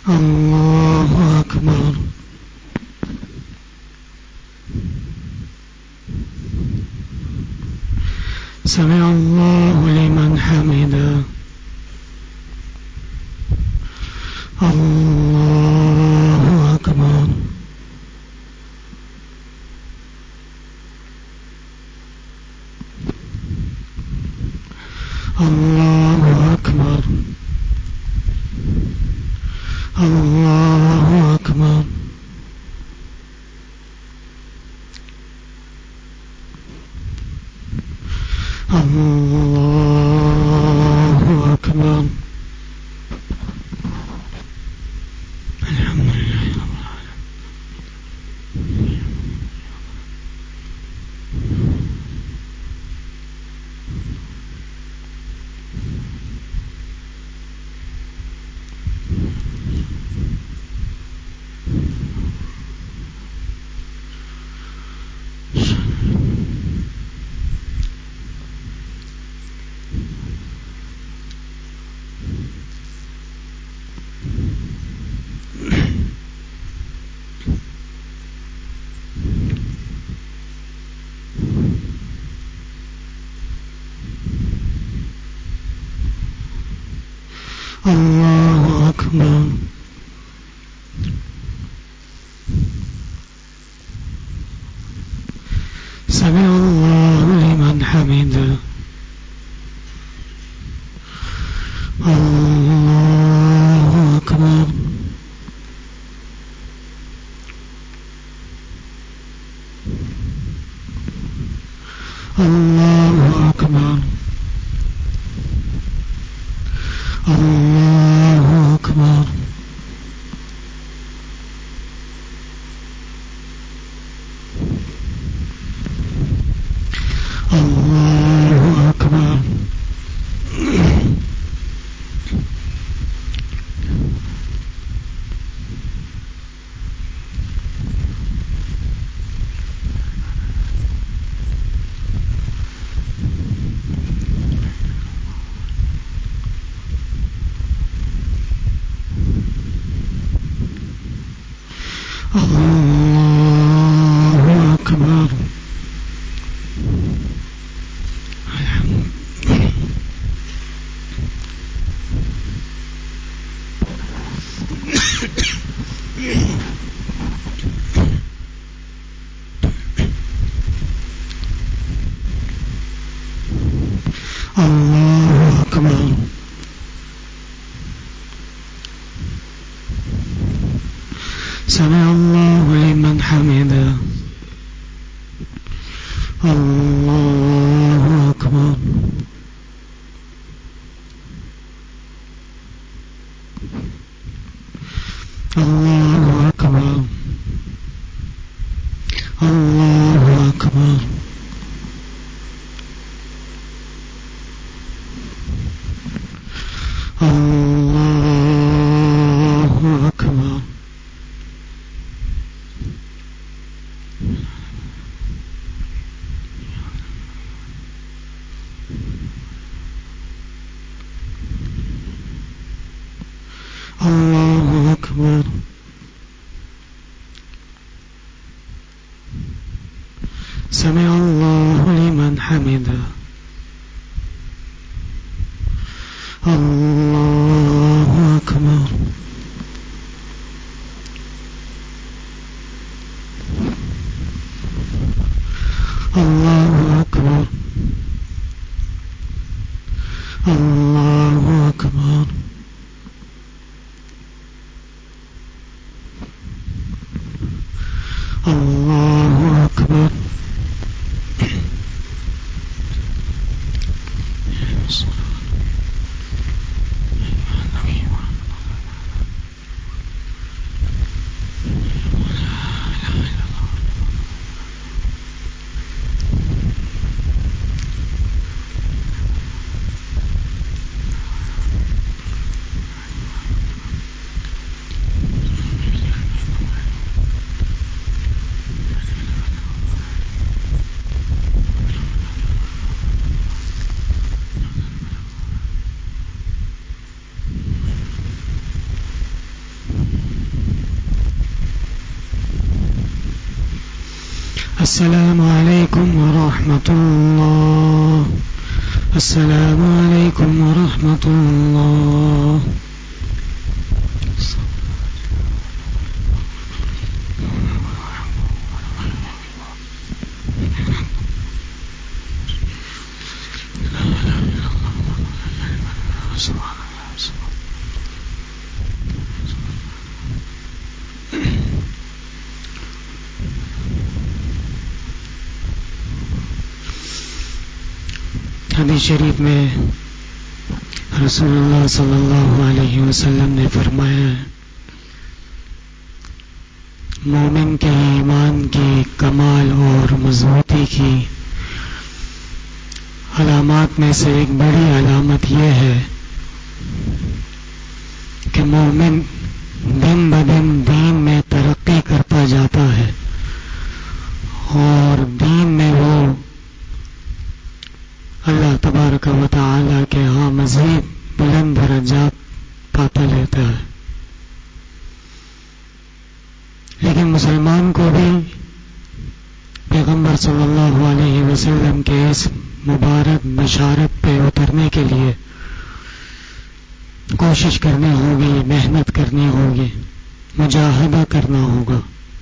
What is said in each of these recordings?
الله أكبر. سمع الله لمن حمده. الله أكبر. الله أكبر. الله أكبر. الله أكبر. الحمد لله رب العالمين. الله أكبر. سمع الله لمن حمده. الله أكبر. الله أكبر. الله أكبر. الله أكبر. الله أكبر. الله أكبر. سمع الله لمن حمده. الله أكبر. الله أكبر. الله أكبر. الله أكبر. الله أكبر. سمع الله لمن حمده. الله أكبر. الله أكبر. الله أكبر. الله أكبر. السلام علیکم ورحمۃ اللہ. السلام علیکم ورحمۃ اللہ. حدیث شریف میں رسول اللہ صلی اللہ علیہ وسلم نے فرمایا ہے مومن کے ایمان کی کمال اور مضبوطی کی علامات میں سے ایک بڑی علامت یہ ہے کہ مومن دن بدن دین میں ترقی کرتا جاتا ہے اور دین میں وہ اللہ تبارک و تعالی کے ہاں مزید بلند درجات پاتا لیتا ہے. لیکن مسلمان کو بھی پیغمبر صلی اللہ علیہ وسلم کے اس مبارک بشارت پہ اترنے کے لیے کوشش کرنی ہوگی، محنت کرنی ہوگی، مجاہدہ کرنا ہوگا.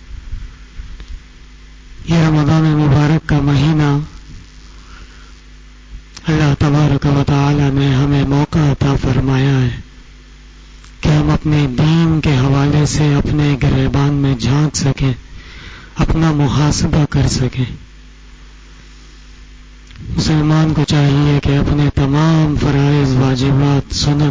یہ رمضان المبارک کا مہینہ اللہ تبارک و تعالی نے ہمیں موقع عطا فرمایا ہے کہ ہم اپنے دین کے حوالے سے اپنے گریبان میں جھانک سکیں، اپنا محاسبہ کر سکیں. مسلمان کو چاہیے کہ اپنے تمام فرائض، واجبات، سنن،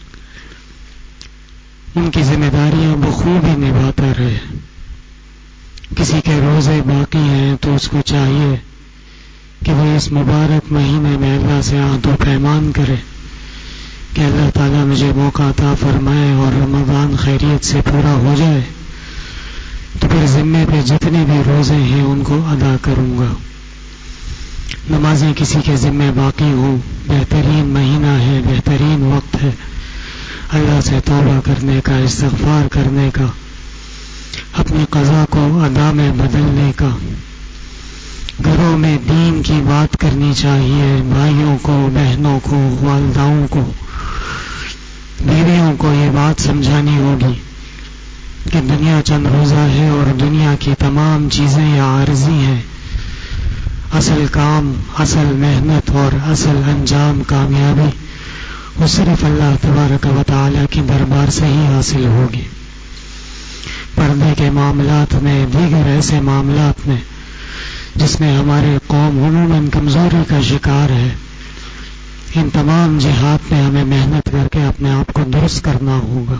ان کی ذمہ داریاں بخوبی نبھاتا رہے. کسی کے روزے باقی ہیں تو اس کو چاہیے کہ وہ اس مبارک مہینے میں اللہ سے عہد و پیمان کرے کہ اللہ تعالیٰ مجھے موقع عطا فرمائے اور رمضان خیریت سے پورا ہو جائے تو پھر ذمے پہ جتنے بھی روزے ہیں ان کو ادا کروں گا. نمازیں کسی کے ذمے باقی ہوں، بہترین مہینہ ہے، بہترین وقت ہے اللہ سے توبہ کرنے کا، استغفار کرنے کا، اپنی قضا کو ادا میں بدلنے کا. گھروں میں دین کی بات کرنی چاہیے، بھائیوں کو، بہنوں کو، والداؤں کو، بیویوں کو یہ بات سمجھانی ہوگی کہ دنیا چند روزہ ہے اور دنیا کی تمام چیزیں یہ عارضی ہیں. اصل کام، اصل محنت اور اصل انجام، کامیابی وہ صرف اللہ تبارک و تعالی کے دربار سے ہی حاصل ہوگی. پردے کے معاملات میں، دیگر ایسے معاملات میں جس میں ہمارے قوم عموماً کمزوری کا شکار ہے، ان تمام جہات میں ہمیں محنت کر کے اپنے آپ کو درست کرنا ہوگا.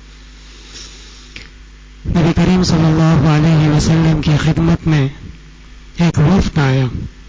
نبی کریم صلی اللہ علیہ وسلم کی خدمت میں ایک وفد آیا.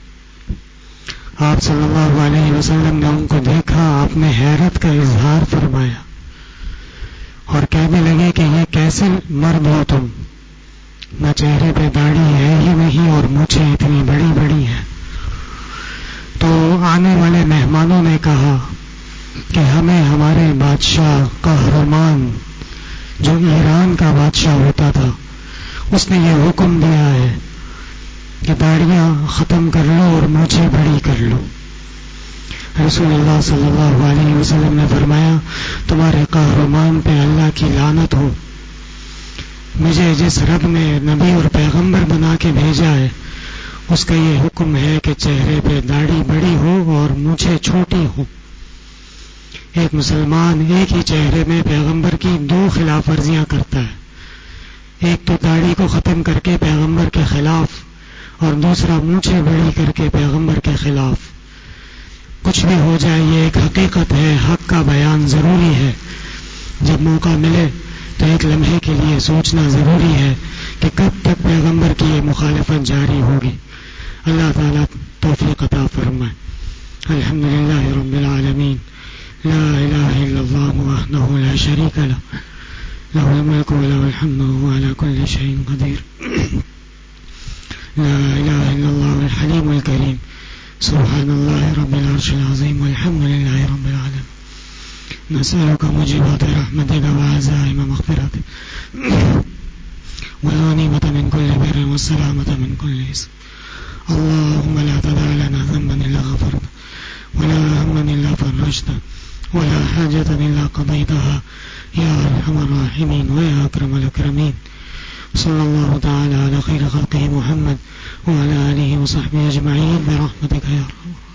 آپ صلی اللہ علیہ وسلم نے ان کو دیکھا، آپ نے حیرت کا اظہار فرمایا اور کہنے لگے کہ یہ کیسے مرد ہو تم، نہ چہرے پہ داڑھی ہے ہی نہیں اور مونچھیں اتنی بڑی بڑی ہیں. تو آنے والے مہمانوں نے کہا کہ ہمیں ہمارے بادشاہ قہرمان جو ایران کا بادشاہ ہوتا تھا اس نے یہ حکم دیا ہے کہ داڑیاں ختم کر لو اور مونچھیں بڑی کر لو. رسول اللہ صلی اللہ علیہ وسلم نے فرمایا تمہارے قہرمان پہ اللہ کی لعنت ہو. مجھے جس رب نے نبی اور پیغمبر بنا کے بھیجا ہے اس کا یہ حکم ہے کہ چہرے پہ داڑھی بڑی ہو اور مونچھیں چھوٹی ہو. ایک مسلمان ایک ہی چہرے میں پیغمبر کی دو خلاف ورزیاں کرتا ہے، ایک تو داڑھی کو ختم کر کے پیغمبر کے خلاف اور دوسرا مونچھیں بڑی کر کے پیغمبر کے خلاف. کچھ بھی ہو جائے یہ ایک حقیقت ہے، حق کا بیان ضروری ہے. جب موقع ملے تو ایک لمحے کے لیے سوچنا ضروری ہے کہ کب تک پیغمبر کی یہ مخالفت جاری ہوگی. اللہ تعالیٰ توفیق عطا فرمائے. الحمدللہ رب العالمین، لا الہ الا اللہ وحدہ لا شریک لہ، لہ الملک ولہ الحمد وهو على كل شيء قدیر. لا الہ الا اللہ الحلیم الکریم، سبحان اللہ رب العرش العظیم، والحمد للہ رب العالمین. نسألك موجبات رحمتك وعزائم مغفرتك والغنيمة من كل بر والسلامة من كل إثم. اللهم لا تدع لنا ذنبا إلا غفرته ولا هما إلا فرجته ولا حاجة إلا قضيتها يا أرحم الراحمين ويا أكرم الأكرمين. صلى الله تعالى على خير خلقه محمد وعلى آله وصحبه أجمعين برحمتك يا رب.